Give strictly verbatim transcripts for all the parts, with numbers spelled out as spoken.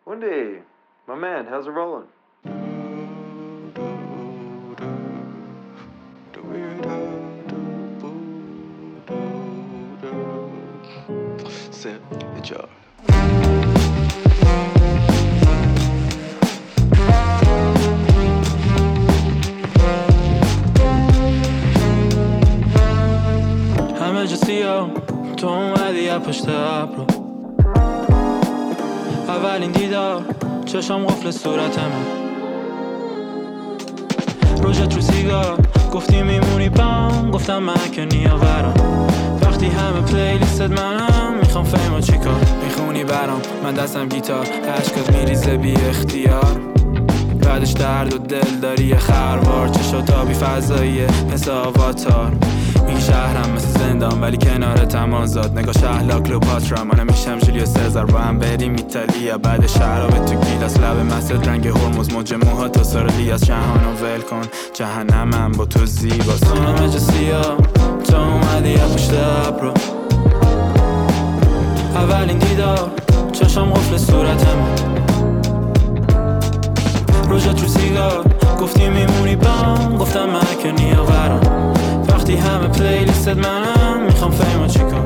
Wendy, my man, how's it rolling? Sip, good job. همه جا سیاه تو اومدی یا پشت ابرو اولین دیدار چشم قفل صورتمه روژت رو سیگار گفتی میمونی بام گفتم من که نیاورم وقتی همه پلیلیست منم میخوام فهم و چیکار میخونی برام من دستم گیتار عشقت میریزه بی اختیار بعدش درد و دل داری یه خروار چشاتا بی فضاییه مثل آواتار میگی شهرم مثل زندان ولی کنارتم آزاد نگاه شهلا کلوپاترا منم میشم جولیو سزار با هم بریم ایتالیا بعد شراب تو گیلاس لب مسد رنگ هرمز موج موها تا سارلیاس جهانو ول کن جهنمم با تو زیباست همه جا سیاه تو اومدی یا پشت ابرو اولین دیدار چشم قفل صورتمه روژت رو سیگار گفتی میمونی بام گفتم من که نیاورم وقتی همه پلیلیست منم میخوام فهم و چیکار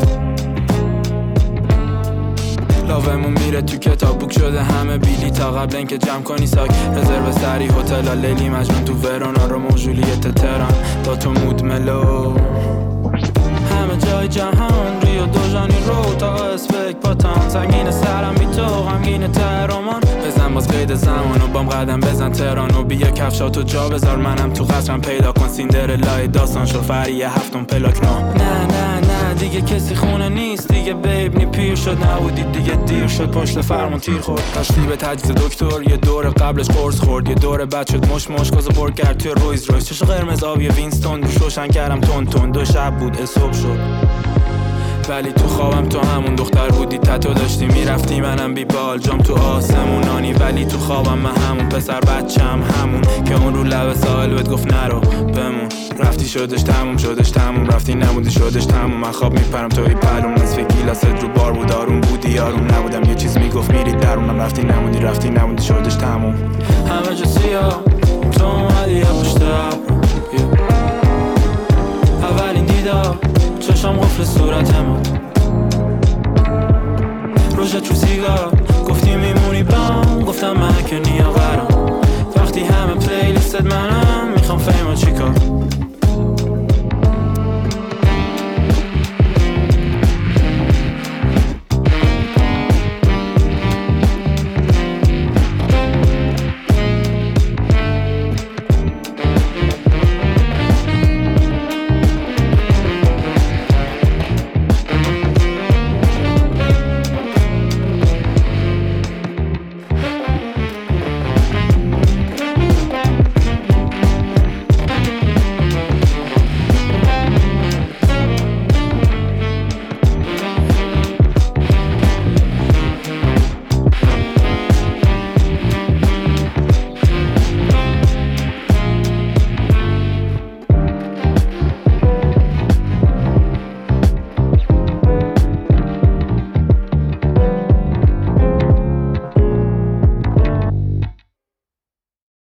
لاومون میره تو کتاب بوک شده همه بیلی تا قبل اینکه جمع کنی ساک رزرو سری هتل لیلی مجنون تو ورونا رو موجولیت تهران با تو مود ملو همه جای جهان ریو دو ژانیرو تا اسفک پاتان سنگین سرم بی تو غمگین تهران بزن باز قید زمان و بام قدم بزن تهران و بیا کفشاتو جا بذار منم تو قصرم پیدا کن سیندرلای داستان شو فریه هفتم پلاک نه نه نه نه دیگه کسی خونه نیست دیگه بیب نی پیر شد نبودی دیگه دیر شد پشت فرمون تیر خورد داشتی به تجویز دکتر یه دور قبلش قرص خورد یه دور بعد شد مش مش کازو برد کرد توی رویز رویز چشو قرمز آبی وینستون روش روشن کردم تون تون دو شب بود صبح شد ولی تو خوابم تو همون دختر بودی تتو داشتی میرفتی منم بی بال جام تو آسمونانی ولی تو خوابم من همون پسر بچم همون که اون رو لب ساحل بهت گفت نرو بمون رفتی شدش تموم شدش تموم رفتی نموندی شدش تموم من خواب میپرم توی پلوم نصف گیلاست رو بار بود آروم بودی آروم نبودم یه چیز میگفت میری درونم رفتی نموندی رفتی نموندی شدش تموم همه جا سیاه تو اومدی یا پشت ابرو اولین دیدار چشم قفل صورتمه روژت رو سیگار گفتی می